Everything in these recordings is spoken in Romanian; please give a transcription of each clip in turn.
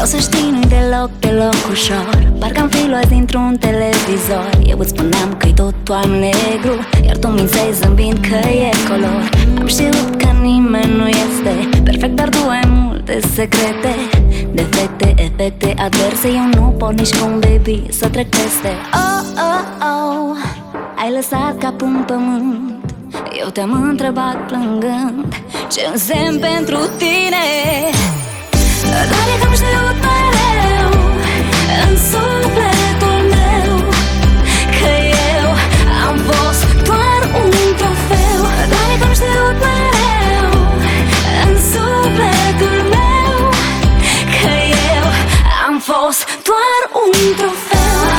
Vreau să știi, nu-i deloc ușor. Parcă-am fi luați dintr-un televizor. Eu îți spuneam că-i totul alb-negru, iar tu mințeai zâmbind că e color. Am știut că nimeni nu este perfect, dar tu ai multe secrete, defecte, efecte adverse. Eu nu pot nici cum, baby, să trec peste. Oh, oh, oh, ai lăsat capul în pământ. Eu te-am întrebat plângând ce însemn pentru tine. Dar e că am știut mereu în sufletul meu că eu am fost doar un trofeu. Dar e că am știut mereu în sufletul meu că eu am fost doar un trofeu.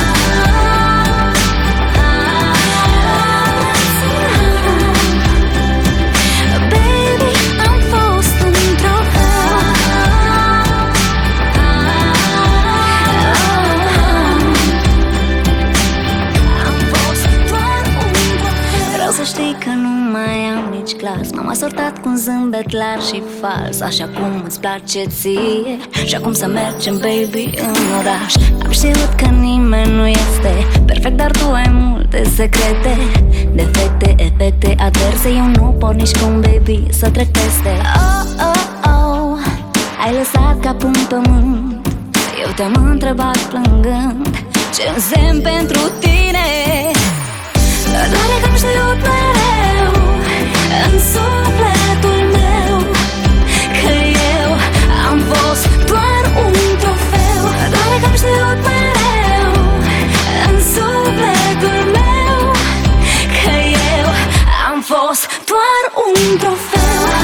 Să știi că nu mai am nici glas. M-am asortat cu un zâmbet larg și fals, așa cum îți place ție. Și acum să mergem, baby, în oraș. Am știut că nimeni nu este perfect, dar tu ai multe secrete, defecte, efecte adverse. Eu nu pot nici cum, baby, să trec peste. Oh, oh, oh, ai lăsat capul în pământ. Eu te-am întrebat plângând ce însemn pentru tine. Doar e că am știut mereu în sufletul meu că eu am fost doar un trofeu. Doar e că am știut mereu în sufletul meu că eu am fost doar un trofeu.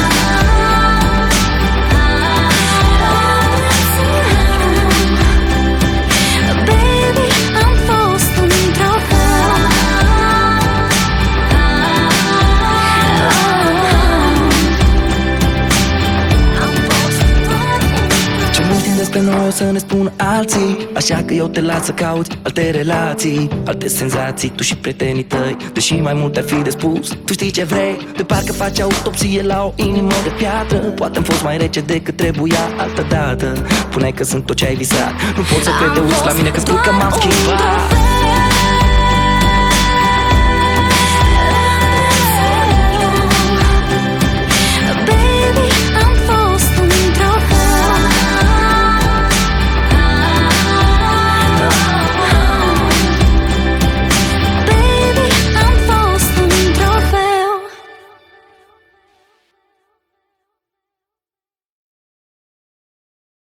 Despre noi o să ne spun alții, așa că eu te las să cauți alte relații, alte senzații, tu și prietenii tăi. Deși mai mult ar fi de spus, tu știi ce vrei. De parcă faci autopsie la o inimă de piatră. Poate-am fost mai rece decât trebuia altădată. Puneai că sunt tot ce ai visat. Nu pot să cred, te uiți la mine că spui că m-am schimbat.